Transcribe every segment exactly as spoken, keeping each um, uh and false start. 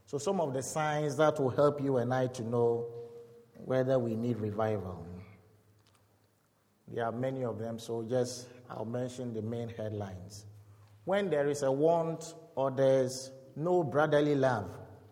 So some of the signs that will help you and I to know whether we need revival. There are many of them, so just I'll mention the main headlines. When there is a want or there's no brotherly love,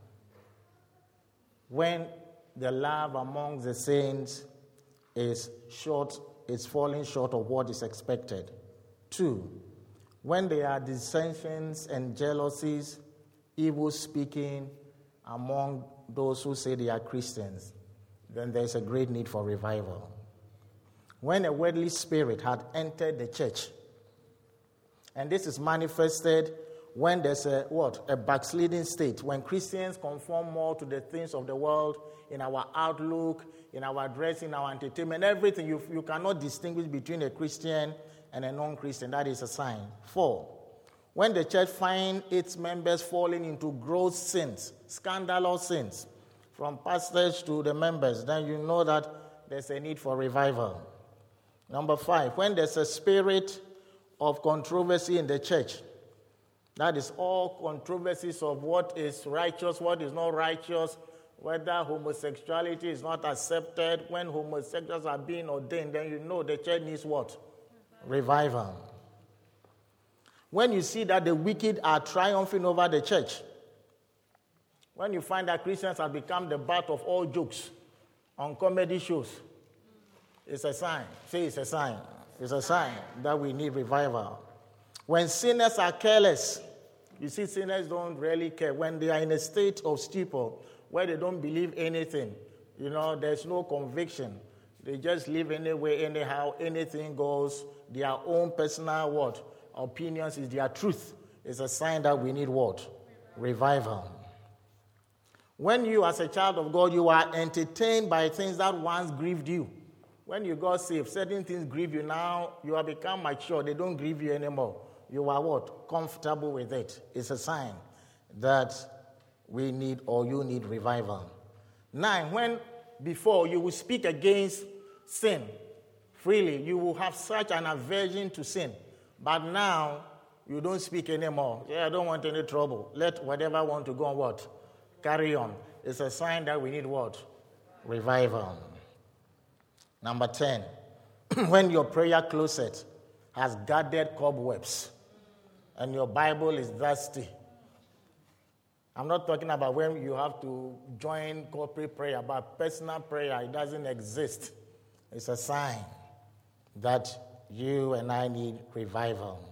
when the love among the saints is short, is falling short of what is expected. Two, when there are dissensions and jealousies, evil speaking among those who say they are Christians, then there's a great need for revival. When a worldly spirit had entered the church, and this is manifested when there's a what? A backsliding state, when Christians conform more to the things of the world in our outlook, in our dress, in our entertainment, everything. You, you cannot distinguish between a Christian and a non-Christian. That is a sign. Four, when the church finds its members falling into gross sins, scandalous sins, from pastors to the members, then you know that there's a need for revival. Number five, when there's a spirit of controversy in the church, that is all controversies of what is righteous, what is not righteous, whether homosexuality is not accepted. When homosexuals are being ordained, then you know the church needs what? Revival. When you see that the wicked are triumphing over the church, when you find that Christians have become the butt of all jokes on comedy shows, it's a sign. Say it's a sign. It's a sign that we need revival. When sinners are careless, you see, sinners don't really care. When they are in a state of stupor, where they don't believe anything, you know, there's no conviction. They just live anyway, anyhow, anything goes. Their own personal what? Opinions is their truth. It's a sign that we need what? Revival. When you, as a child of God, you are entertained by things that once grieved you. When you got saved, certain things grieve you. Now you have become mature. They don't grieve you anymore. You are what? Comfortable with it. It's a sign that we need or you need revival. Nine, when before you will speak against sin freely, you will have such an aversion to sin. But now you don't speak anymore. Yeah, I don't want any trouble. Let whatever want to go on what? Carry on. It's a sign that we need what? Revival. Number ten, when your prayer closet has gathered cobwebs and your Bible is dusty. I'm not talking about when you have to join corporate prayer, but personal prayer, it doesn't exist. It's a sign that you and I need revival.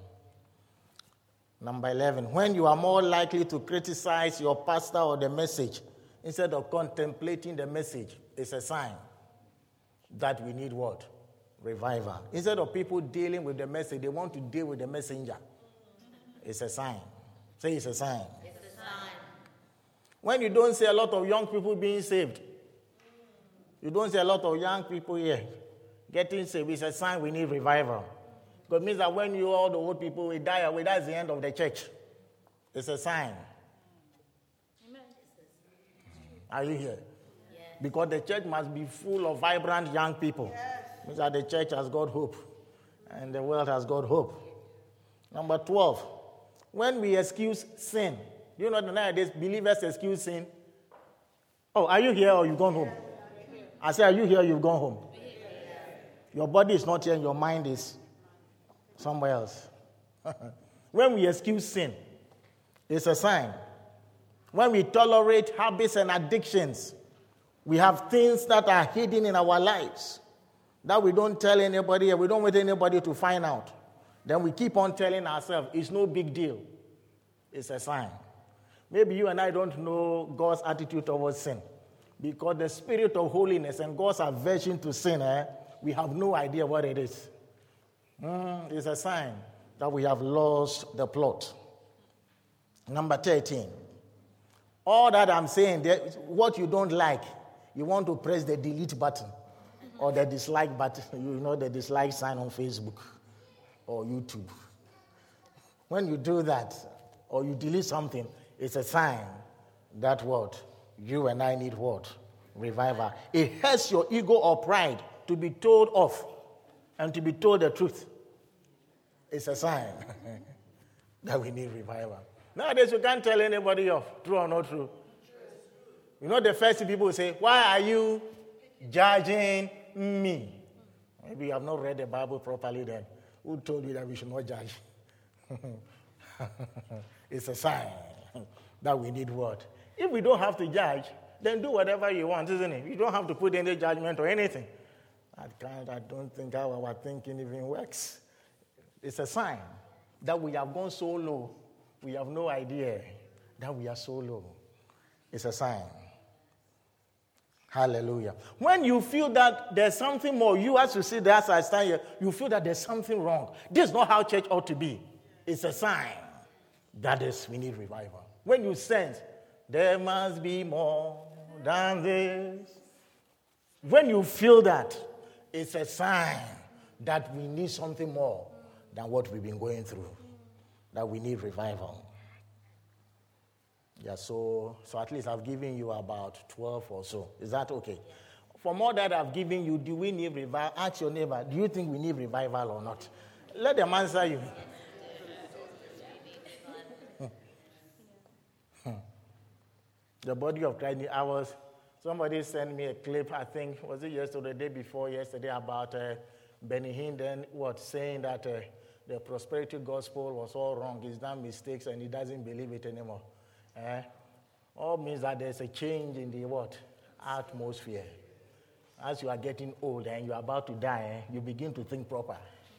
Number eleven, when you are more likely to criticize your pastor or the message instead of contemplating the message, it's a sign that we need what? Revival. Instead of people dealing with the message, they want to deal with the messenger. It's a sign. Say it's a sign. It's a sign. When you don't see a lot of young people being saved, you don't see a lot of young people here getting saved, it's a sign we need revival. Because it means that when you all the old people will die away, that's the end of the church. It's a sign. Amen. Are you here? Yes. Because the church must be full of vibrant young people. Yes. It means that the church has got hope. And the world has got hope. Number twelve, when we excuse sin. You know, nowadays, believers excuse sin. Oh, are you here or you've gone home? I say, are you here or you've gone home? Your body is not here and your mind is somewhere else. When we excuse sin, it's a sign. When we tolerate habits and addictions, we have things that are hidden in our lives that we don't tell anybody and we don't want anybody to find out. Then we keep on telling ourselves, it's no big deal. It's a sign. Maybe you and I don't know God's attitude towards sin. Because the spirit of holiness and God's aversion to sin, eh, we have no idea what it is. Mm, it's a sign that we have lost the plot. Number thirteen. All that I'm saying, what you don't like, you want to press the delete button or the dislike button. You know, the dislike sign on Facebook or YouTube. When you do that or you delete something, it's a sign that what? You and I need what? Revival. It hurts your ego or pride to be told off and to be told the truth. It's a sign that we need revival. Nowadays, you can't tell anybody off, true or not true. You know, the first thing people will say, why are you judging me? Maybe you have not read the Bible properly then. Who told you that we should not judge? It's a sign that we need what? If we don't have to judge, then do whatever you want, isn't it? You don't have to put any judgment or anything. I can't, I don't think how our thinking even works. It's a sign that we have gone so low, we have no idea that we are so low. It's a sign. Hallelujah. When you feel that there's something more, you as you see that as I stand here, you feel that there's something wrong. This is not how church ought to be. It's a sign that is, we need revival. When you sense, there must be more than this. When you feel that, it's a sign that we need something more than what we've been going through. That we need revival. Yeah, so so at least I've given you about twelve or so. Is that okay? For more that I've given you, do we need revival? Ask your neighbor, do you think we need revival or not? Let them answer you. The body of Christ, I was, somebody sent me a clip, I think, was it yesterday, the day before yesterday, about uh, Benny Hinn, what, saying that uh, the prosperity gospel was all wrong, he's done mistakes, and he doesn't believe it anymore. Eh? All means that there's a change in the what? Atmosphere. As you are getting old and you're about to die, eh, you begin to think proper.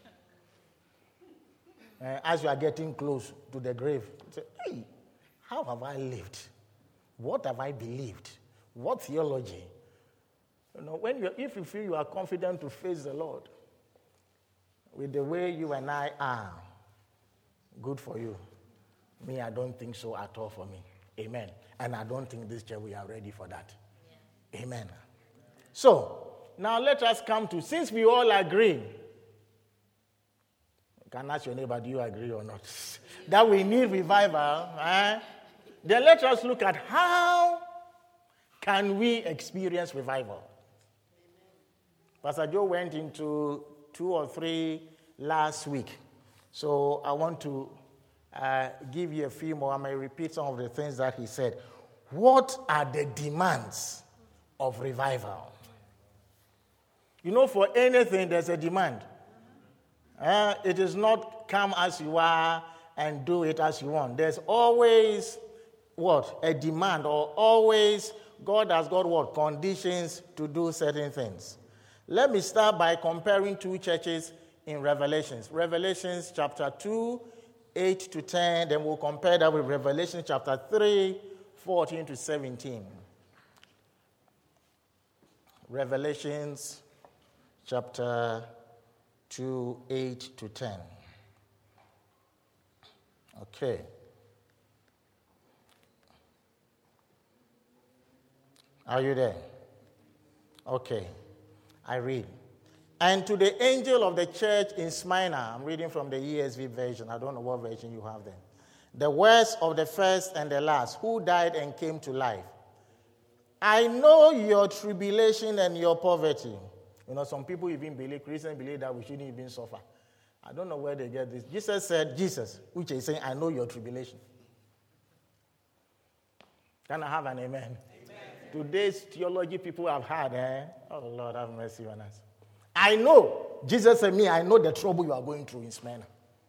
Eh, as you are getting close to the grave, you say, hey, how have I lived? What have I believed? What theology? You know, when you, if you feel you are confident to face the Lord with the way you and I are, good for you. Me, I don't think so at all for me. Amen. And I don't think this church, we are ready for that. Yeah. Amen. So, now let us come to, since we all agree, you can ask your neighbor, do you agree or not? That we need revival, eh? Then let us look at how can we experience revival. Pastor Joe went into two or three last week. So I want to uh, give you a few more. I may repeat some of the things that he said. What are the demands of revival? You know, for anything, there's a demand. Uh, it is not come as you are and do it as you want. There's always what? A demand, or always God has got what? Conditions to do certain things. Let me start by comparing two churches in Revelations. Revelations chapter two, eight to ten. Then we'll compare that with Revelation chapter three, fourteen to seventeen. Revelations chapter two, eight to ten. Okay. Are you there? Okay. I read. And to the angel of the church in Smyrna, I'm reading from the E S V version. I don't know what version you have there. The words of the first and the last, who died and came to life. I know your tribulation and your poverty. You know, some people even believe, Christians believe that we shouldn't even suffer. I don't know where they get this. Jesus said, Jesus, which is saying, I know your tribulation. Can I have an amen? Amen. Today's theology people have had, eh? Oh, Lord, have mercy on us. I know, Jesus said me, I know the trouble you are going through in Smyrna.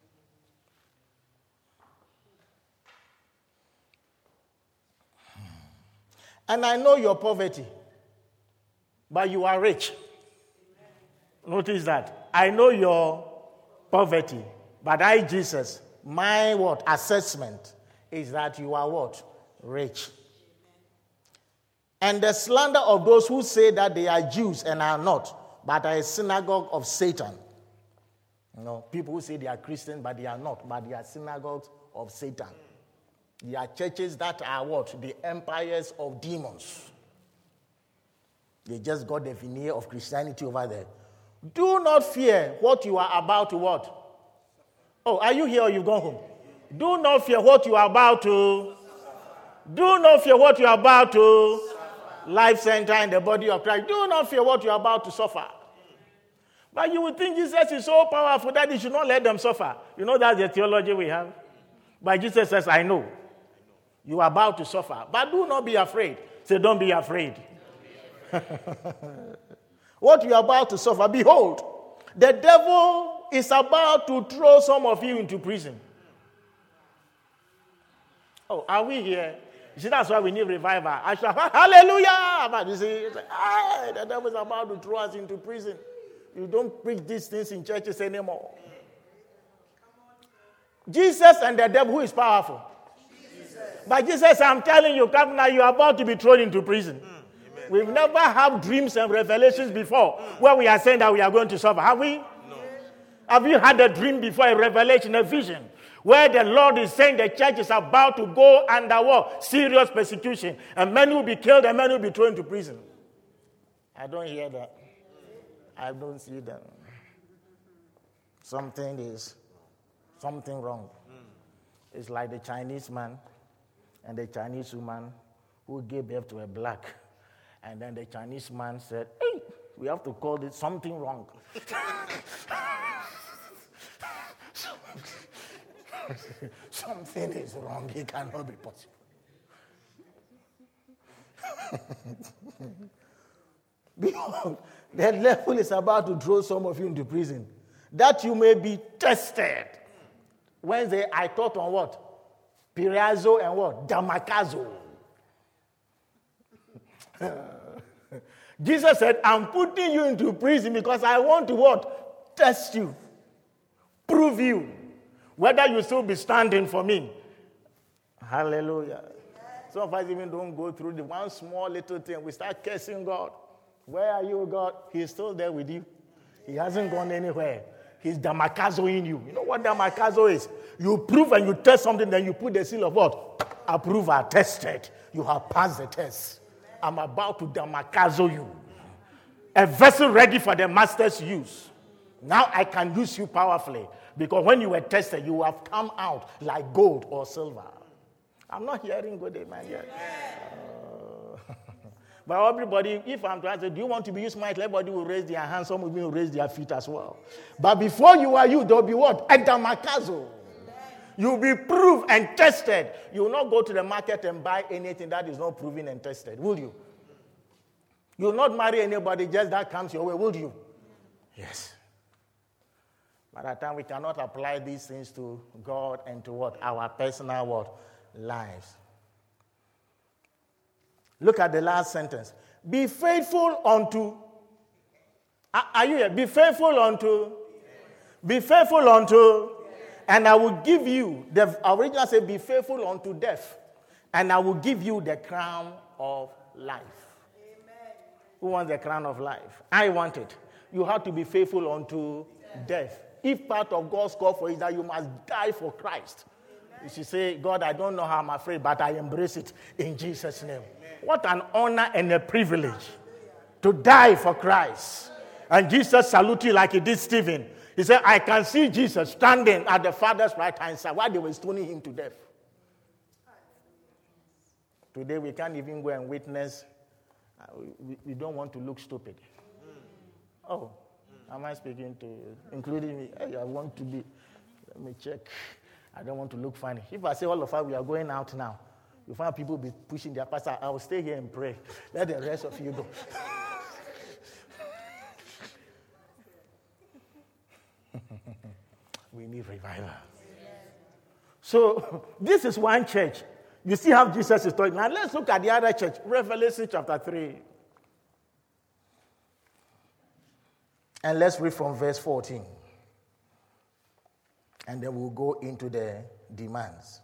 And I know your poverty, but you are rich. Notice that. I know your poverty, but I, Jesus, my what? Assessment is that you are what? Rich. And the slander of those who say that they are Jews and are not, but are a synagogue of Satan. You know, people who say they are Christians, but they are not, but they are synagogues of Satan. They are churches that are what? The empires of demons. They just got the veneer of Christianity over there. Do not fear what you are about to what? Oh, are you here or you've gone home? Do not fear what you are about to. Do not fear what you are about to. Life Center in the body of Christ. Do not fear what you are about to suffer. But you would think Jesus is so powerful that he should not let them suffer. You know that's the theology we have. But Jesus says, I know You are about to suffer, but do not be afraid. Say, don't be afraid. Don't be afraid. What you are about to suffer, behold, the devil is about to throw some of you into prison. Oh, are we here? You see, that's why we need revival. I shall, hallelujah! But you see, like, ah, the devil is about to throw us into prison. You don't preach these things in churches anymore. Jesus and the devil, who is powerful? Jesus. But Jesus, I'm telling you, come now, you are about to be thrown into prison. Mm. We've never had dreams and revelations before mm. where we are saying that we are going to suffer. Have we? No. Have you had a dream before, a revelation, a vision, where the Lord is saying the church is about to go under what? Serious persecution. And many will be killed and many will be thrown into prison. I don't hear that. I don't see that. Something is, something wrong. Mm. It's like the Chinese man and the Chinese woman who gave birth to a black. And then the Chinese man said, hey, we have to call it something wrong. Something is wrong. It cannot be possible. Behold, the devil is about to throw some of you into prison, that you may be tested. Wednesday, I taught on what? Peirazo and what? Damakazo. Jesus said, I'm putting you into prison because I want to what? Test you. Prove you. Whether you still be standing for me. Hallelujah. Some of us even don't go through the one small little thing. We start cursing God. Where are you, God? He's still there with you. He hasn't gone anywhere. He's damakazoing you. You know what damakazo is? You prove and you test something, then you put the seal of what? Approval, tested. You have passed the test. I'm about to damakazo you. A vessel ready for the master's use. Now I can use you powerfully. Because when you were tested, you have come out like gold or silver. I'm not hearing good amen yet. Uh, but everybody, if I'm trying to say, do you want to be used might? Everybody will raise their hands. Some of you will raise their feet as well. But before you are you, there will be what? A damakazo. You'll be proved and tested. You will not go to the market and buy anything that is not proven and tested, will you? You will not marry anybody just that comes your way, will you? Yes. By that time, we cannot apply these things to God and to what? Our personal what? Lives. Look at the last sentence. Be faithful unto. Are you here? Be faithful unto. Be faithful unto. And I will give you. The original said, be faithful unto death. And I will give you the crown of life. Amen. Who wants the crown of life? I want it. You have to be faithful unto death. death. If part of God's call for you is that you must die for Christ, amen. You should say, God, I don't know how I'm afraid, but I embrace it in Jesus' name. Amen. What an honor and a privilege to die for Christ. And Jesus saluted you like he did Stephen. He said, I can see Jesus standing at the Father's right hand side while they were stoning him to death. Today we can't even go and witness. Uh, we, we don't want to look stupid. Oh. Am I speaking to you? Including me? Hey, I want to be. Let me check. I don't want to look funny. If I say all of us, we are going out now, you find people be pushing their pastor. I will stay here and pray. Let the rest of you go. We need revival. Yes. So, this is one church. You see how Jesus is talking. Now, let's look at the other church. Revelation chapter three. And let's read from verse fourteen. And then we'll go into the demands.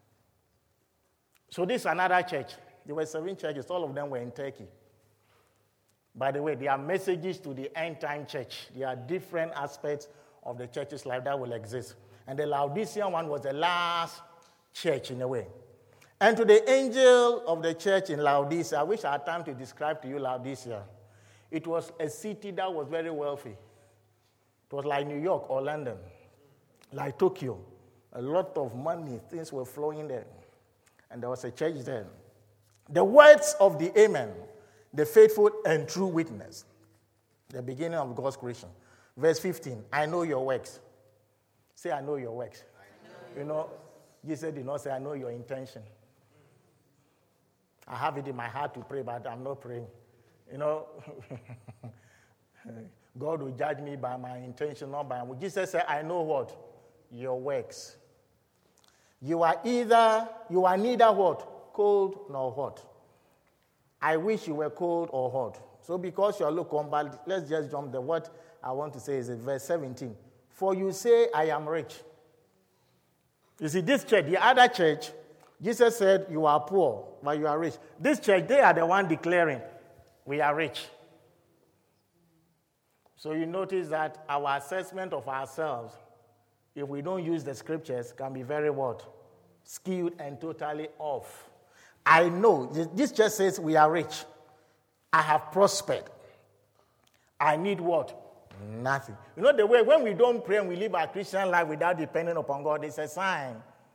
So this is another church. There were seven churches. All of them were in Turkey. By the way, there are messages to the end-time church. There are different aspects of the church's life that will exist. And the Laodicean one was the last church in a way. And to the angel of the church in Laodicea, I wish I had time to describe to you Laodicea. It was a city that was very wealthy. It was like New York or London, like Tokyo. A lot of money, things were flowing there. And there was a church there. The words of the Amen, the faithful and true witness, the beginning of God's creation. Verse fifteen, I know your works. Say, I know your works. I know you know, Jesus did not say, I know your intention. I have it in my heart to pray, but I'm not praying. You know, God will judge me by my intention, not by my... Jesus said, I know what? Your works. You are either, you are neither what? Cold nor hot. I wish you were cold or hot. So because you are lukewarm, let's just jump there. What I want to say is in verse seventeen. For you say, I am rich. You see, this church, the other church, Jesus said, you are poor, but you are rich. This church, they are the one declaring, we are rich. So you notice that our assessment of ourselves, if we don't use the scriptures, can be very what? Skewed and totally off. I know, this church says we are rich. I have prospered. I need what? Nothing. You know the way when we don't pray and we live our Christian life without depending upon God, it's a sign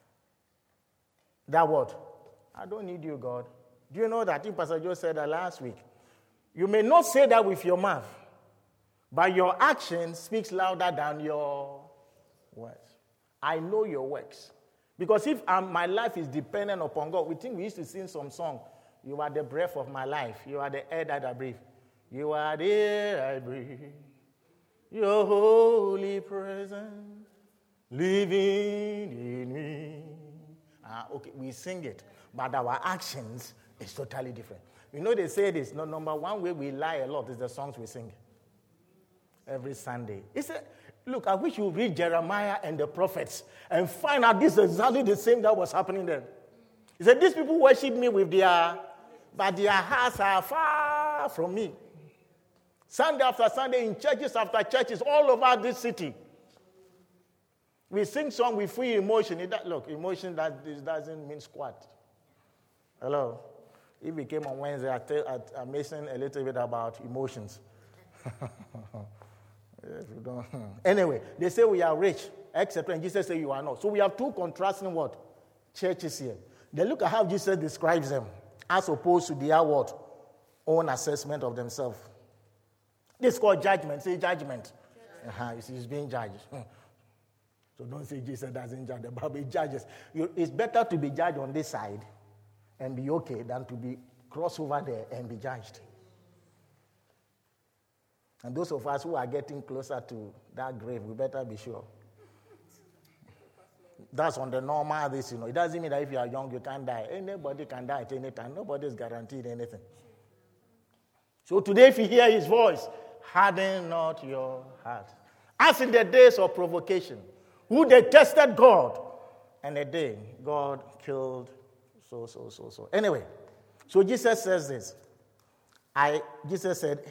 that what? I don't need you, God. Do you know that? I think Pastor Joe said that last week. You may not say that with your mouth, but your action speaks louder than your words. I know your works. Because if um, my life is dependent upon God, we think we used to sing some song. You are the breath of my life. You are the air that I breathe. You are the air I breathe. Your holy presence living in me. Ah, okay, we sing it, but our actions is totally different. You know they say this. No, number one way we lie a lot is the songs we sing every Sunday. It's a, look, I wish you read Jeremiah and the prophets and find out this is exactly the same that was happening then. He said, these people worship me with their, but their hearts are far from me. Sunday after Sunday, in churches after churches, all over this city. We sing songs with free emotion. It, that, look, emotion that this doesn't mean squat. Hello? If we came on Wednesday, I tell, I, I'm mentioning a little bit about emotions. Yes, we don't. Anyway, they say we are rich, except when Jesus says you are not. So we have two contrasting what? Churches here. They look at how Jesus describes them, as opposed to their what? Own assessment of themselves. This is called judgment. Say judgment. Uh-huh. He's being judged. So don't say Jesus doesn't judge. The Bible judges. You, it's better to be judged on this side and be okay than to be crossed over there and be judged. And those of us who are getting closer to that grave, we better be sure. That's on the normal this, you know. It doesn't mean that if you are young, you can't die. Anybody can die at any time. Nobody is guaranteed anything. So today, if you hear his voice, harden not your heart. As in the days of provocation, who they tested God, and a day God killed so, so, so, so. Anyway, so Jesus says this. I, Jesus said,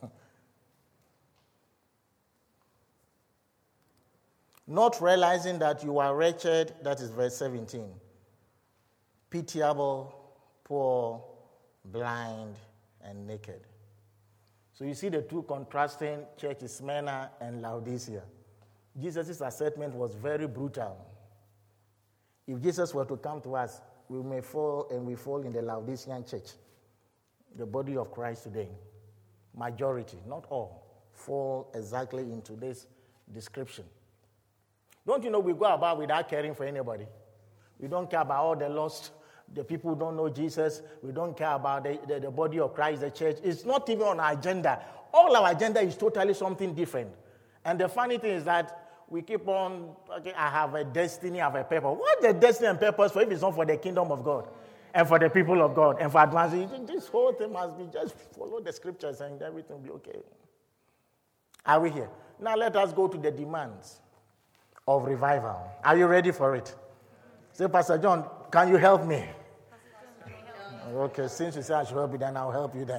not realizing that you are wretched, that is verse seventeen, pitiable, poor, blind, and naked. So you see the two contrasting churches, Smyrna and Laodicea. Jesus' assessment was very brutal. If Jesus were to come to us, we may fall and we fall in the Laodicean church, the body of Christ today. Majority, not all, fall exactly into this description. Don't you know we go about without caring for anybody? We don't care about all the lost, the people who don't know Jesus. We don't care about the, the, the body of Christ, the church. It's not even on our agenda. All our agenda is totally something different. And the funny thing is that we keep on, okay, I have a destiny, I have a purpose. What's the destiny and purpose for if it's not for the kingdom of God and for the people of God and for advancing? This whole thing must be just follow the scriptures and everything will be okay. Are we here? Now let us go to the demands of revival. Are you ready for it? Say, Pastor John, can you help me? Okay, since you say I should help you, then I'll help you then.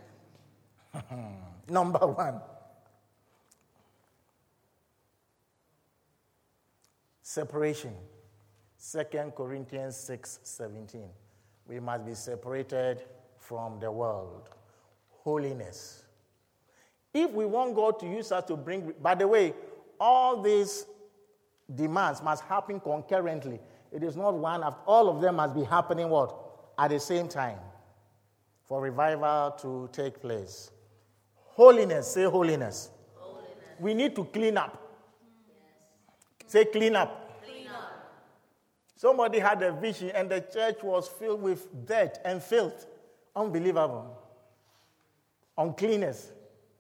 Number one. Separation. Second Corinthians six seventeen. We must be separated from the world. Holiness. If we want God to use us to bring, by the way, all these demands must happen concurrently. It is not one after, all of them must be happening what? At the same time for revival to take place. Holiness, say holiness. Holiness. We need to clean up. Yes. Say clean up. Clean up. Somebody had a vision and the church was filled with dirt and filth. Unbelievable. Uncleanness.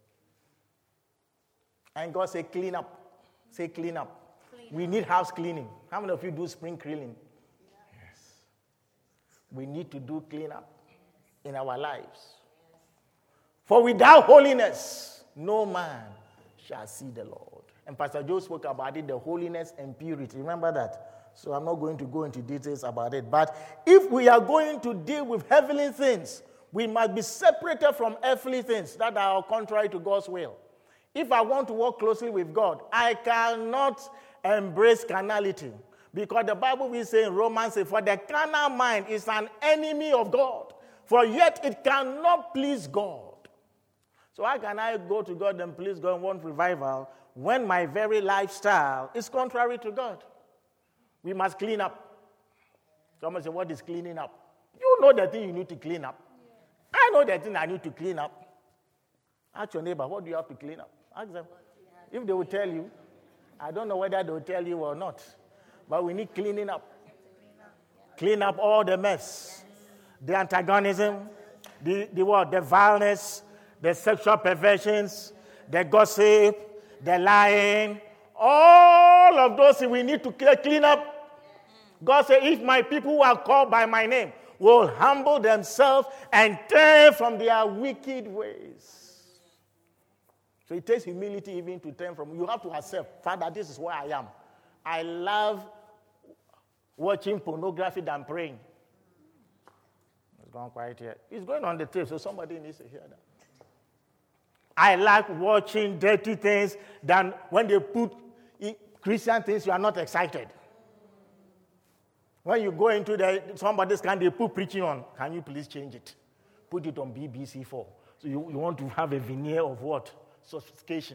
And God said, clean up. Say, clean up. Clean we need house cleaning. How many of you do spring cleaning? Yes. We need to do clean up in our lives. For without holiness, no man shall see the Lord. And Pastor Joe spoke about it, the holiness and purity. Remember that? So I'm not going to go into details about it. But if we are going to deal with heavenly things, we must be separated from earthly things that are contrary to God's will. If I want to work closely with God, I cannot embrace carnality. Because the Bible will say in Romans, for the carnal mind is an enemy of God, for yet it cannot please God. So how can I go to God and please God and want revival when my very lifestyle is contrary to God? We must clean up. Someone say, what is cleaning up? You know the thing you need to clean up. I know the thing I need to clean up. Ask your neighbor, what do you have to clean up? Ask them. If they will tell you, I don't know whether they will tell you or not, but we need cleaning up. Clean up all the mess. The antagonism, the, the what? The vileness, the sexual perversions, the gossip, the lying, all of those things we need to clean up. God said, if my people who are called by my name will humble themselves and turn from their wicked ways. So it takes humility even to turn from. You have to accept, Father, this is where I am. I love watching pornography than praying. It's gone quiet here. It's going on the tape, so somebody needs to hear that. I like watching dirty things than when they put in Christian things, you are not excited. When you go into the somebody's can they put preaching on, can you please change it? Put it on B B C four. So you, you want to have a veneer of what? Sophistication.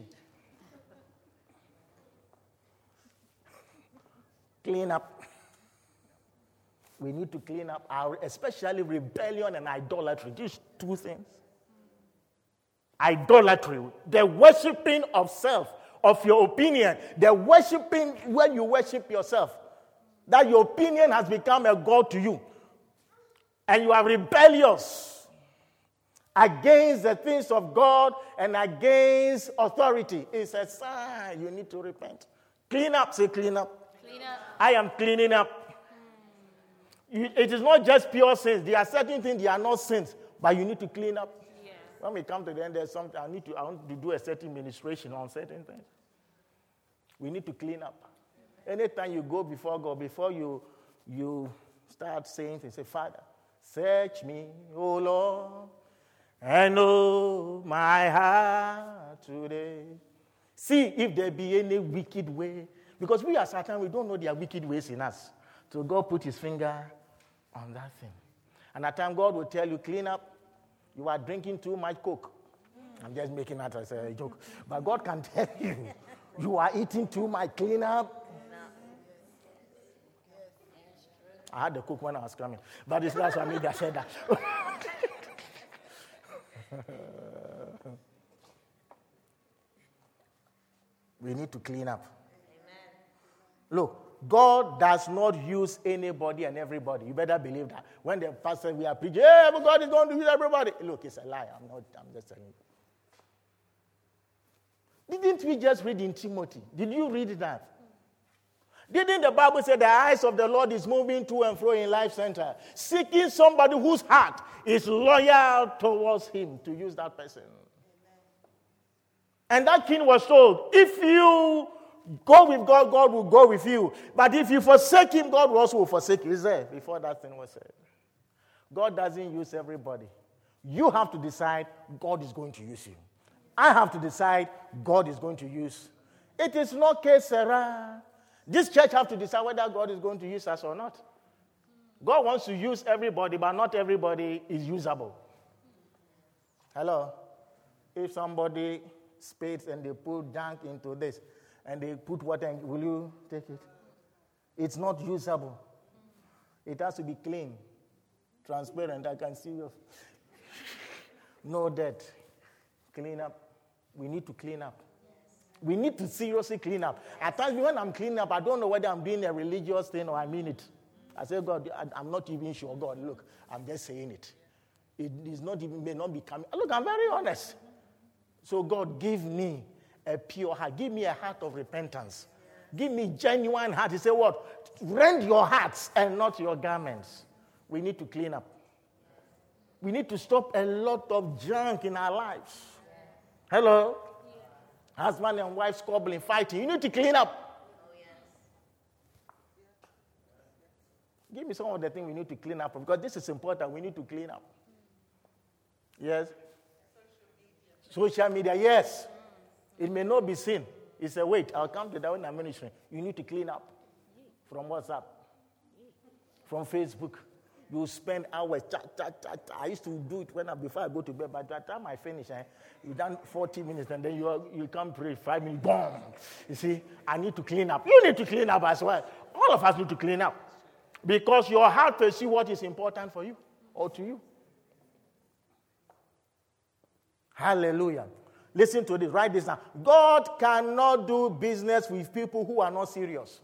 Clean up. We need to clean up our, especially rebellion and idolatry. These two things. Idolatry, the worshiping of self, of your opinion, the worshiping where you worship yourself. That your opinion has become a god to you. And you are rebellious against the things of God and against authority. It's a sign you need to repent. Clean up, say clean up. Clean up. I am cleaning up. You, it is not just pure sins. There are certain things, they are not sins, but you need to clean up. Yeah. When we come to the end, there's something I need to, I want to do a certain ministration on certain things. We need to clean up. Anytime you go before God, before you, you start saying things, say, Father, search me, O Lord, and know my heart today. See if there be any wicked way. Because we are Satan, we don't know there are wicked ways in us. So God put his finger on that thing. And at time God will tell you, clean up. You are drinking too much Coke. I'm just making that as a joke. But God can tell you, you are eating too much, clean up. I had the Coke when I was coming. But it's that's why maybe I said that. We need to clean up. Amen. Look, God does not use anybody and everybody. You better believe that. When the pastor we are preaching, hey, but God is going to use everybody. Look, it's a lie. I'm not, I'm just telling you. Didn't we just read in Timothy? Did you read that? Didn't the Bible say the eyes of the Lord is moving to and fro in Life Center, seeking somebody whose heart is loyal towards him to use that person? Amen. And that king was told, if you go with God, God will go with you. But if you forsake him, God will also forsake you. Is there? Before that thing was said. God doesn't use everybody. You have to decide God is going to use you. I have to decide God is going to use. It is not que sera. This church have to decide whether God is going to use us or not. God wants to use everybody, but not everybody is usable. Hello? If somebody spades and they put junk into this, and they put water, in, will you take it? It's not usable. It has to be clean, transparent. I can see you. No dirt. Clean up. We need to clean up. We need to seriously clean up. At times when I'm cleaning up, I don't know whether I'm doing a religious thing or I mean it. I say, God, I'm not even sure. God, look, I'm just saying it. It is not even, may not be coming. Look, I'm very honest. So God, give me a pure heart. Give me a heart of repentance. Give me genuine heart. He said what? Rend your hearts and not your garments. We need to clean up. We need to stop a lot of junk in our lives. Hello? Husband and wife squabbling, fighting. You need to clean up. Give me some of the things we need to clean up because this is important. We need to clean up. Yes? Social media, yes. It may not be seen. It's a weight. I'll come to that when I'm ministering. You need to clean up from WhatsApp, from Facebook. You spend hours. Chat, chat, chat. I used to do it when I, before I go to bed. But by the time I finish, eh, you done forty minutes, and then you are, you come pray five minutes. Boom. You see, I need to clean up. You need to clean up as well. All of us need to clean up because your heart will see what is important for you or to you. Hallelujah. Listen to this. Write this down. God cannot do business with people who are not serious.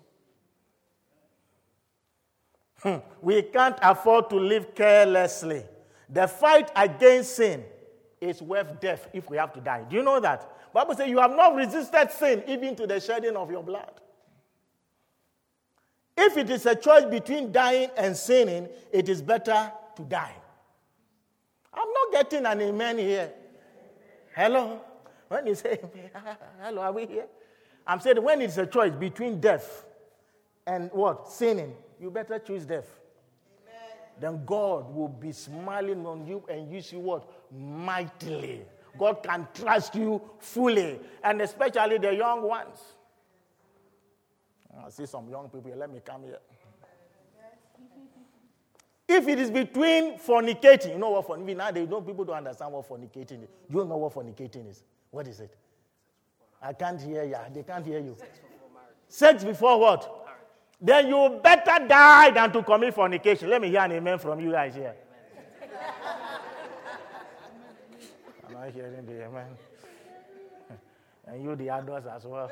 Hmm. We can't afford to live carelessly. The fight against sin is worth death if we have to die. Do you know that? The Bible says you have not resisted sin even to the shedding of your blood. If it is a choice between dying and sinning, it is better to die. I'm not getting an amen here. Hello? When you say, hello, are we here? I'm saying when it's a choice between death and what? Sinning, you better choose death. Amen. Then God will be smiling on you and use you what? Mightily. God can trust you fully, and especially the young ones. I see some young people here. Let me come here. If it is between fornicating, you know what fornicating is? Now they don't, people don't understand what fornicating is. You don't know what fornicating is. What is it? I can't hear you. They can't hear you. Sex before marriage. Sex before what? Marriage. Then you better die than to commit fornication. Let me hear an amen from you guys here. I'm not hearing the amen. And you the adults as well.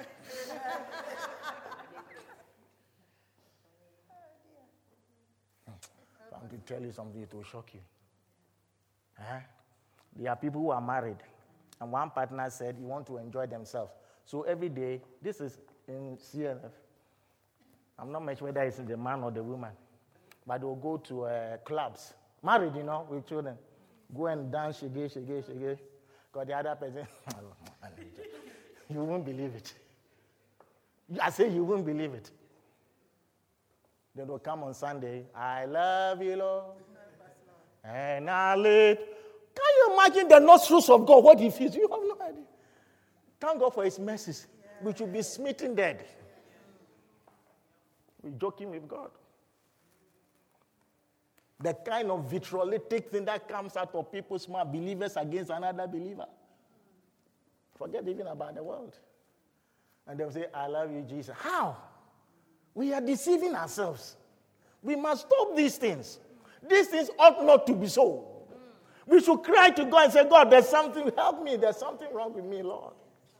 I'm going to tell you something that will shock you. Huh? There are people who are married, and one partner said he wants to enjoy themselves. So every day, this is in C N F. I'm not much whether it's the man or the woman, but they'll go to uh, clubs. Married, you know, with children. Go and dance, shige, shige, shige. Because the other person, you won't believe it. I say you won't believe it. Then they'll come on Sunday. I love you, Lord. And I live. Can you imagine the nostrils of God? What he feels? You have no idea. Thank God for his mercies. We should be smitten dead. We're joking with God. The kind of vitriolic thing that comes out of people's mouth, believers against another believer. Forget even about the world. And they'll say, I love you, Jesus. How? We are deceiving ourselves. We must stop these things. These things ought not to be so. We should cry to God and say, God, there's something, help me. There's something wrong with me, Lord.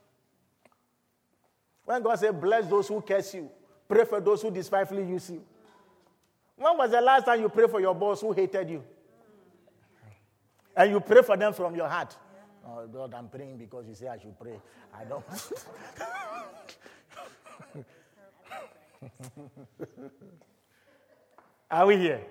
When God said, bless those who curse you, pray for those who despitefully use you. When was the last time you prayed for your boss who hated you? And you pray for them from your heart. Oh, God, I'm praying because you say I should pray. I don't. Are we here?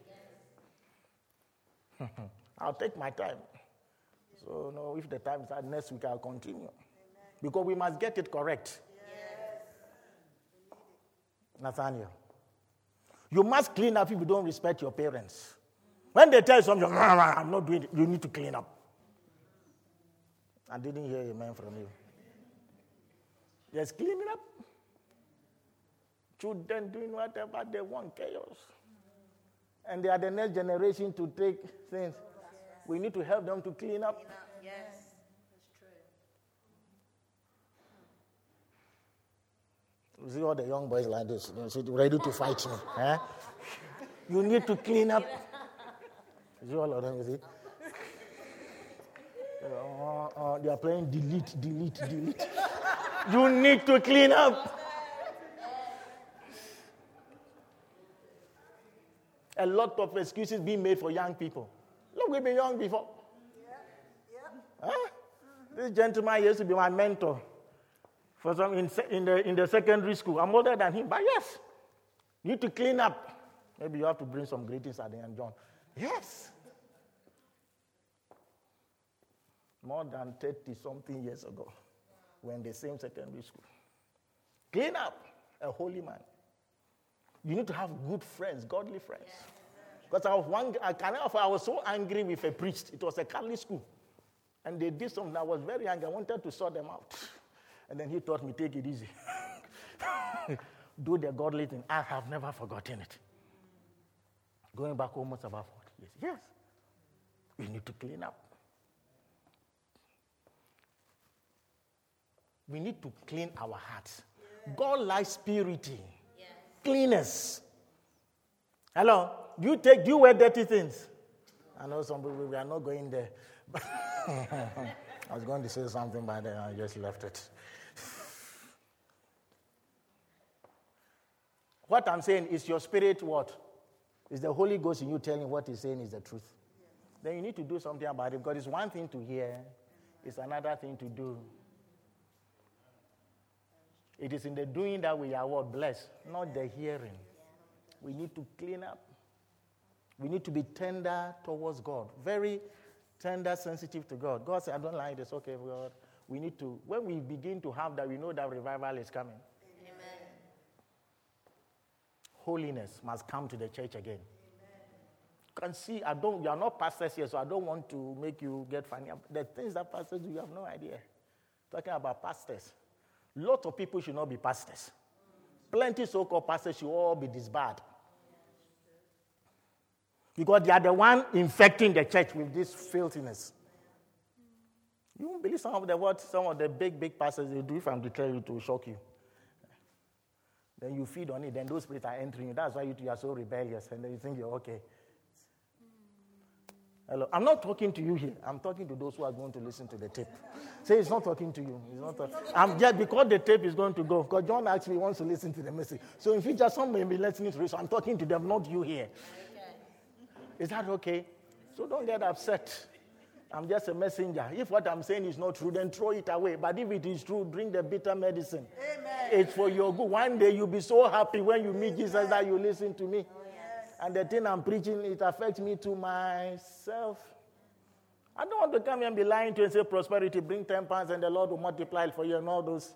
I'll take my time. So, no, if the time is out next week, I'll continue. Amen. Because we must get it correct. Yes. Nathaniel, you must clean up if you don't respect your parents. When they tell you something, I'm not doing it, you need to clean up. I didn't hear amen from you. Just clean it up. Children doing whatever they want, chaos. And they are the next generation to take things. We need to help them to clean up. Clean up. Yes, that's true. You see all the young boys like this, ready to fight me. Huh? You need to clean up. You see all of them, you see? Uh, uh, they are playing delete, delete, delete. You need to clean up. A lot of excuses being made for young people. Look, we've been young before. Huh? This gentleman used to be my mentor for some in, in, the, in the secondary school. I'm older than him, but yes, you need to clean up. Maybe you have to bring some greetings at the end, John. Yes. More than thirty-something years ago, we're in the same secondary school. Clean up, a holy man. You need to have good friends, godly friends. Because I was one, I, I was so angry with a priest. It was a Catholic school. And they did something. I was very angry. I wanted to sort them out. And then he taught me, take it easy. Do the godly thing. I have never forgotten it. Going back almost about forty years. Yes. We need to clean up. We need to clean our hearts. Yeah. God likes purity. Yes. Cleanness. Hello? Do you take, do you wear dirty things? I know some people, we are not going there. I was going to say something, but then I just left it. What I'm saying is your spirit what? Is the Holy Ghost in you telling what he's saying is the truth. Yes. Then you need to do something about it, because it's one thing to hear, it's another thing to do. It is in the doing that we are what? Blessed, not the hearing. We need to clean up. We need to be tender towards God. Very tender, sensitive to God. God said, I don't like this. Okay, God. We need to, when we begin to have that, we know that revival is coming. Amen. Holiness must come to the church again. Amen. You can see, I don't, you are not pastors here, so I don't want to make you get funny. The things that pastors do, you have no idea. Talking about pastors. Lots of people should not be pastors. Plenty so-called pastors should all be disbarred. Because they are the one infecting the church with this filthiness. You won't believe some of the what some of the big, big pastors they do. If I'm declaring it, to shock you. Then you feed on it, then those spirits are entering you. That's why you, you are so rebellious, and then you think you're okay. Hello. I'm not talking to you here. I'm talking to those who are going to listen to the tape. Say it's not talking to you. It's not talking. I'm just because the tape is going to go. Because John actually wants to listen to the message. So in future, some may be listening to it. So I'm talking to them, not you here. Is that okay? So don't get upset. I'm just a messenger. If what I'm saying is not true, then throw it away. But if it is true, drink the bitter medicine. Amen. It's for your good. One day you'll be so happy when you meet Jesus that you listen to me. Oh, yes. And the thing I'm preaching, it affects me to myself. I don't want to come here and be lying to you and say prosperity, bring ten pounds and the Lord will multiply it for you and all those.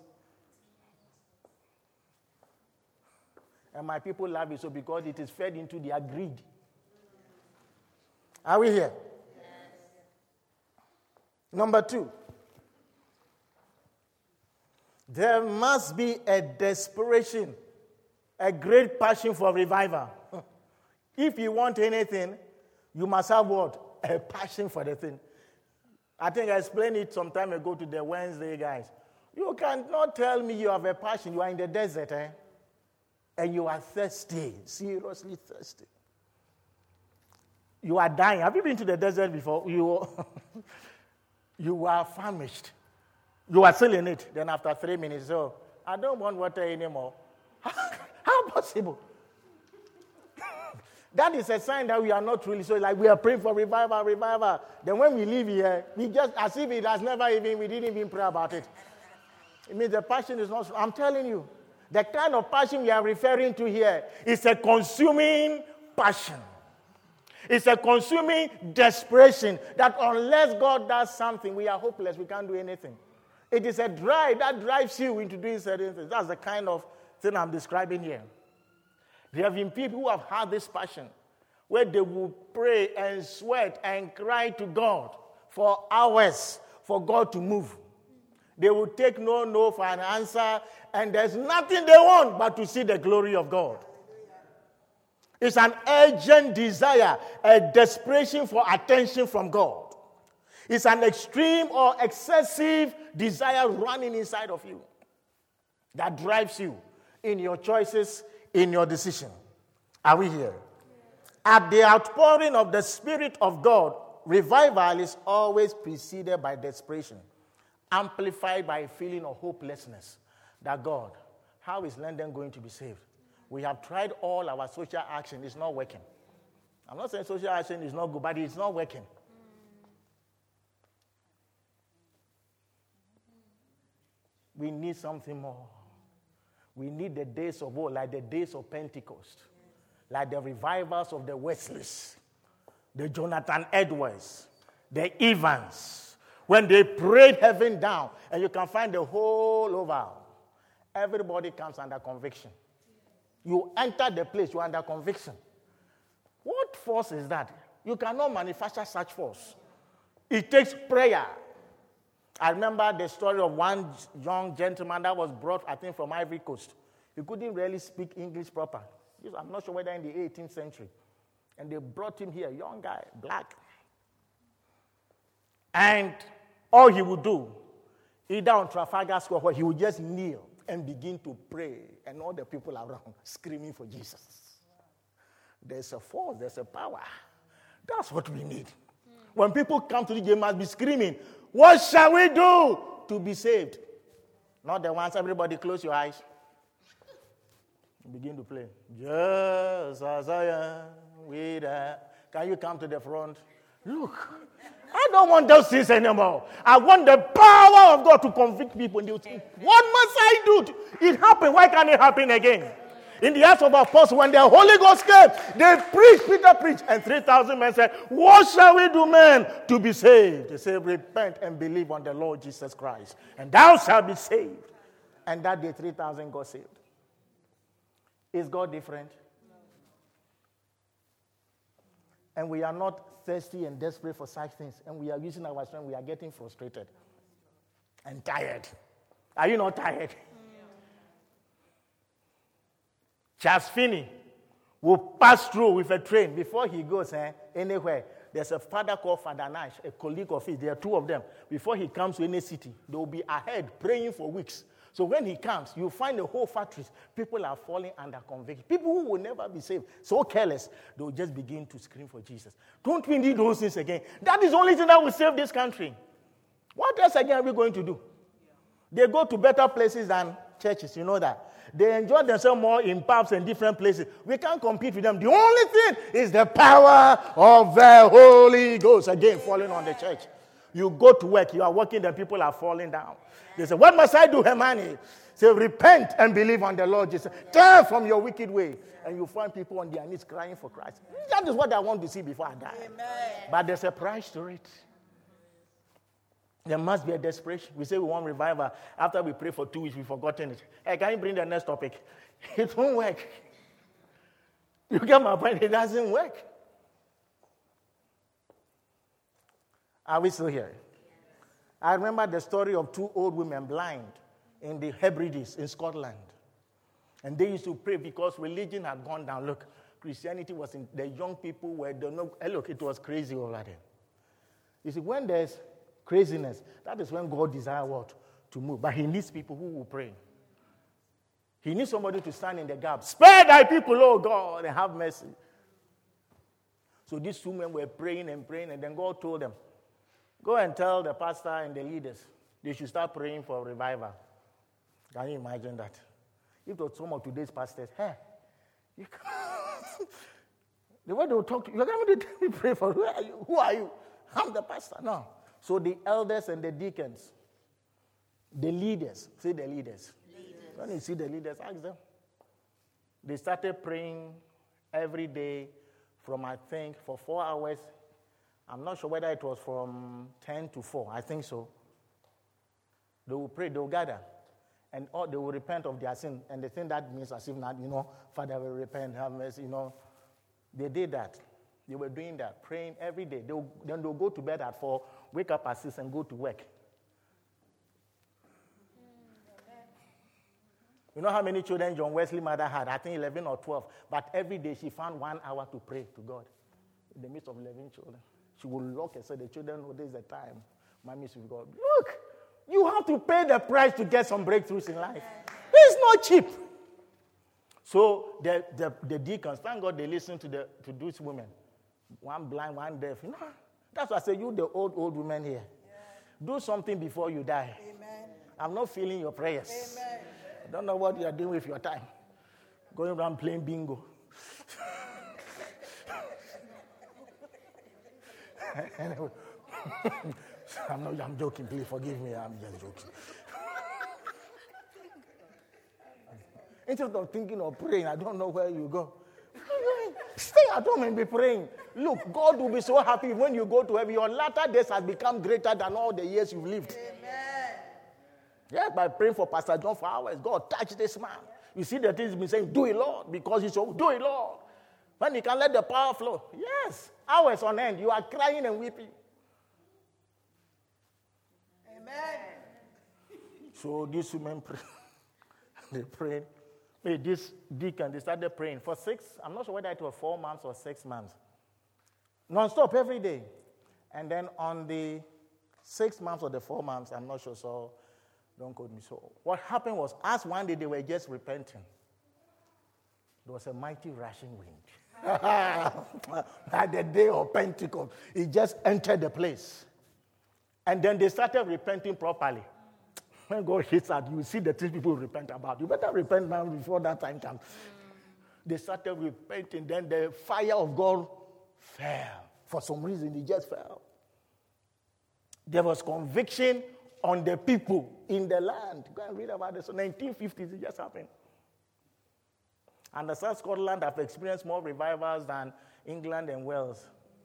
And my people love it so because it is fed into their greed. Are we here? Yes. Number two. There must be a desperation, a great passion for revival. If you want anything, you must have what? A passion for the thing. I think I explained it some time ago to the Wednesday guys. You cannot tell me you have a passion. You are in the desert, eh? And you are thirsty, seriously thirsty. You are dying. Have you been to the desert before? You, you are famished. You are still in it. Then after three minutes, so I don't want water anymore. How possible? That is a sign that we are not really so. Like we are praying for revival, revival. Then when we leave here, we just as if it has never even. We didn't even pray about it. It means the passion is not. I'm telling you, the kind of passion we are referring to here is a consuming passion. It's a consuming desperation that unless God does something, we are hopeless. We can't do anything. It is a drive that drives you into doing certain things. That's the kind of thing I'm describing here. There have been people who have had this passion where they will pray and sweat and cry to God for hours for God to move. They will take no, no for an answer, and there's nothing they want but to see the glory of God. It's an urgent desire, a desperation for attention from God. It's an extreme or excessive desire running inside of you that drives you in your choices, in your decision. Are we here? At the outpouring of the Spirit of God, revival is always preceded by desperation, amplified by a feeling of hopelessness. That God, how is London going to be saved? We have tried all our social action. It's not working. I'm not saying social action is not good, but it's not working. We need something more. We need the days of old, like the days of Pentecost, like the revivals of the Wesleys, the Jonathan Edwards, the Evans, when they prayed heaven down, and you can find the whole over. Everybody comes under conviction. You enter the place, you're under conviction. What force is that? You cannot manufacture such force. It takes prayer. I remember the story of one young gentleman that was brought, I think, from Ivory Coast. He couldn't really speak English proper. I'm not sure whether in the eighteenth century. And they brought him here, young guy, black. And all he would do, either on Trafalgar Square, where he would just kneel and begin to pray, and all the people around screaming for Jesus. There's a force, there's a power. That's what we need. When people come to the game, must be screaming, what shall we do to be saved? Not the ones, everybody close your eyes. Begin to play. Just as I am with her. Can you come to the front? Look, I don't want those things anymore. I want the power of God to convict people. And they will think, what must I do? To... It happened. Why can't it happen again? In the Acts of the Apostles, when the Holy Ghost came, they preached, Peter preached, and three thousand men said, what shall we do, men, to be saved? They said, repent and believe on the Lord Jesus Christ, and thou shalt be saved. And that day, three thousand got saved. Is God different? No. And we are not thirsty and desperate for such things, and we are using our strength, we are getting frustrated and tired. Are you not tired? Charles Finney will pass through with a train before he goes eh, anywhere. There's a father called Father Nash, a colleague of his. There are two of them. Before he comes to any city, they will be ahead praying for weeks. So when he comes, you find the whole factories. People are falling under conviction. People who will never be saved, so careless, they will just begin to scream for Jesus. Don't we need those things again? That is the only thing that will save this country. What else again are we going to do? They go to better places than churches, you know that. They enjoy themselves more in pubs and different places. We can't compete with them. The only thing is the power of the Holy Ghost. Again, falling on the church. You go to work, you are working, the people are falling down. They say, what must I do, Hermione? Say, repent and believe on the Lord Jesus. Turn from your wicked way. And you find people on their knees crying for Christ. That is what I want to see before I die. Amen. But there's a price to it. There must be a desperation. We say we want revival. After we pray for two weeks, we've forgotten it. Hey, can you bring the next topic? It won't work. You get my point? It doesn't work. Are we still here? I remember the story of two old women blind in the Hebrides in Scotland. And they used to pray because religion had gone down. Look, Christianity was in, the young people were, the, no, look, it was crazy over there. You see, when there's craziness, that is when God desires what? To move. But he needs people who will pray. He needs somebody to stand in the gap. Spare thy people, oh God, and have mercy. So these two men were praying and praying, and then God told them, go and tell the pastor and the leaders they should start praying for revival. Can you imagine that? If it was some of today's pastors, hey, you can't. The way they will talk to you, you're going to tell me pray for who are you? Who are you? I'm the pastor. No. So the elders and the deacons, the leaders, say the leaders. leaders. When you see the leaders, ask them. They started praying every day from, I think, for four hours. I'm not sure whether it was from ten to four. I think so. They will pray, they will gather, and all, they will repent of their sin. And the thing that means as if not, you know, Father will repent, have mercy, you know. They did that. They were doing that, praying every day. They will, then they'll go to bed at four, wake up at six, and go to work. You know how many children John Wesley's mother had? I think eleven or twelve. But every day she found one hour to pray to God in the midst of eleven children. She will lock and say, the children know this is the time. Mommy is with God. Look, you have to pay the price to get some breakthroughs in life. It's not cheap. So the, the, the deacons, thank God they listen to the to these women. One blind, one deaf. You know, that's why I say, you the old, old women here. Yeah. Do something before you die. Amen. I'm not feeling your prayers. Amen. I don't know what you are doing with your time. Going around playing bingo. Anyway, I'm not. I'm joking. Please forgive me. I'm just joking. Instead of thinking of praying, I don't know where you go. Stay at home and be praying. Look, God will be so happy when you go to heaven. Your latter days has become greater than all the years you've lived. Amen. Yeah, by praying for Pastor John for hours, God touch this man. You see the things he's been saying, do it, Lord, because he's so, do it, Lord. When he can let the power flow. Yes, hours on end, you are crying and weeping. Amen. So these women pray. They prayed. Hey, this deacon, they started praying for six, I'm not sure whether it was four months or six months. Non-stop every day. And then on the six months or the four months, I'm not sure, so don't quote me. So what happened was, as one day they were just repenting, there was a mighty rushing wind. At the day of Pentecost, it just entered the place. And then they started repenting properly. When God hits out, you see the things people repent about. You better repent now before that time comes. Mm. They started repenting. Then the fire of God fell. For some reason, it just fell. There was conviction on the people in the land. Go and read about this. So nineteen fifties, it just happened. And the South Scotland have experienced more revivals than England and Wales.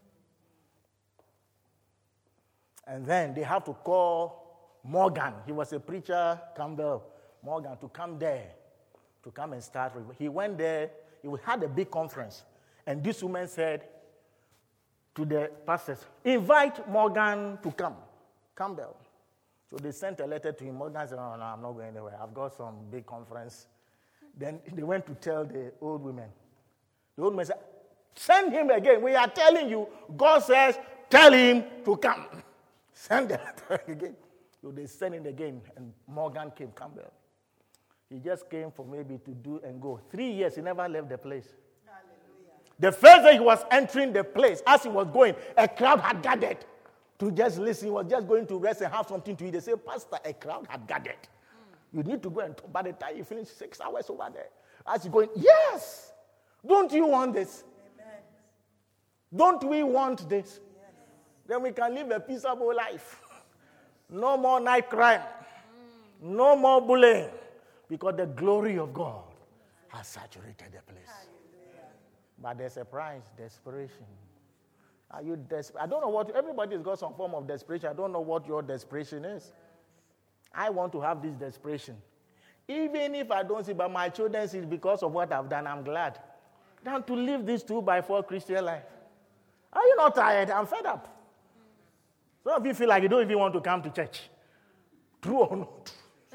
And then they have to call Morgan, he was a preacher, Campbell Morgan, to come there, to come and start. He went there, he had a big conference, and this woman said to the pastors, invite Morgan to come, Campbell. So they sent a letter to him. Morgan said, no, no, I'm not going anywhere. I've got some big conference. Then they went to tell the old women. The old woman said, send him again. We are telling you, God says, tell him to come. Send the letter again. So they sent him again, and Morgan came, Campbell. He just came for maybe to do and go. Three years, he never left the place. Hallelujah. The first day he was entering the place, as he was going, a crowd had gathered to just listen. He was just going to rest and have something to eat. They said, Pastor, a crowd had gathered. Mm. You need to go and talk. By the time you finish six hours over there, as you're going, yes, don't you want this? Amen. Don't we want this? Yes. Then we can live a peaceable life. No more night crime. Mm. No more bullying. Because the glory of God has saturated the place. Hallelujah. But there's a price, desperation. Are you desperate? I don't know what, everybody's got some form of desperation. I don't know what your desperation is. I want to have this desperation. Even if I don't see, but my children see because of what I've done, I'm glad. Than to live this two by four Christian life. Are you not tired? I'm fed up. Some of you feel like you don't even want to come to church. True or not?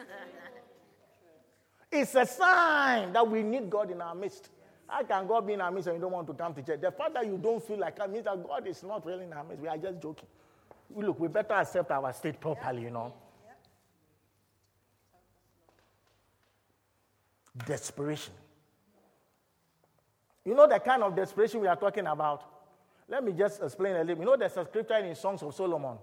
It's a sign that we need God in our midst. How can God be in our midst and you don't want to come to church? The fact that you don't feel like it means that God is not really in our midst. We are just joking. Look, we better accept our state properly, you know. Desperation. You know the kind of desperation we are talking about? Let me just explain a little. You know there's a scripture in Songs of Solomon.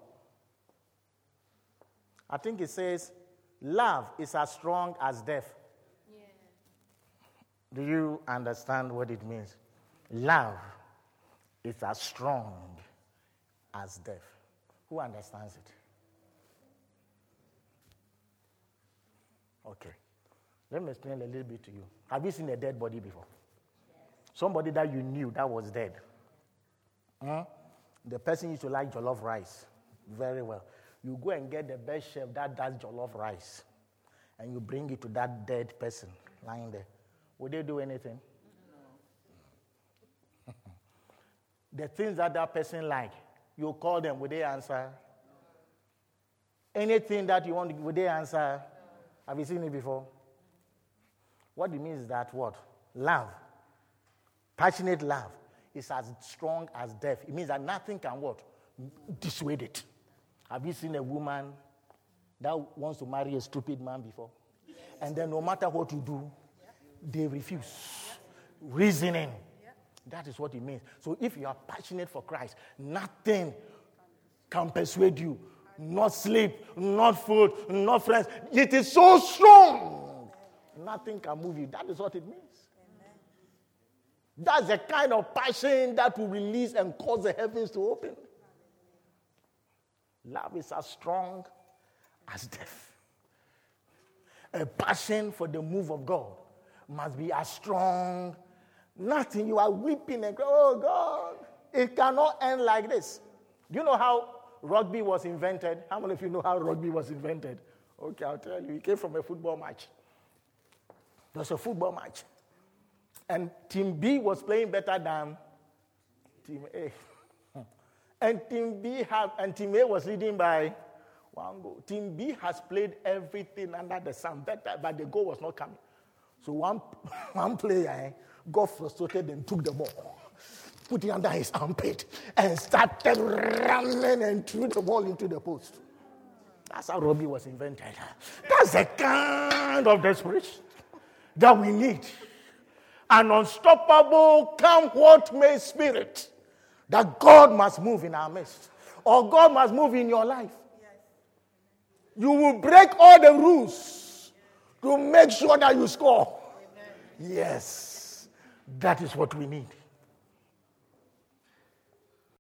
I think it says, love is as strong as death. Yeah. Do you understand what it means? Love is as strong as death. Who understands it? Okay. Let me explain a little bit to you. Have you seen a dead body before? Yes. Somebody that you knew that was dead. Hmm? The person used to like jollof rice very well. You go and get the best chef that does jollof rice, and you bring it to that dead person lying there. Would they do anything? No. The things that that person like, you call them, would they answer? No. Anything that you want, would they answer? No. Have you seen it before? What it means is that what? Love, passionate love, is as strong as death. It means that nothing can what? Dissuade it. Have you seen a woman that wants to marry a stupid man before? Yes. And then no matter what you do, yeah. they refuse. Yeah. Reasoning. Yeah. That is what it means. So if you are passionate for Christ, nothing can persuade you. Not sleep, not food, not friends. It is so strong. Amen. Nothing can move you. That is what it means. Amen. That's the kind of passion that will release and cause the heavens to open. Love is as strong as death. A passion for the move of God must be as strong. Nothing, you are weeping and crying, oh God, it cannot end like this. Do you know how rugby was invented? How many of you know how rugby was invented? Okay, I'll tell you. It came from a football match. There was a football match. And Team B was playing better than Team A. And Team B have, and Team A was leading by one goal. Team B has played everything under the sun better, but the goal was not coming. So one, one player eh, got frustrated and took the ball, put it under his armpit, and started running and threw the ball into the post. That's how rugby was invented. That's the kind of desperation that we need. An unstoppable, come what may spirit that God must move in our midst, or God must move in your life. Yes. You will break all the rules to make sure that you score. Amen. Yes, that is what we need.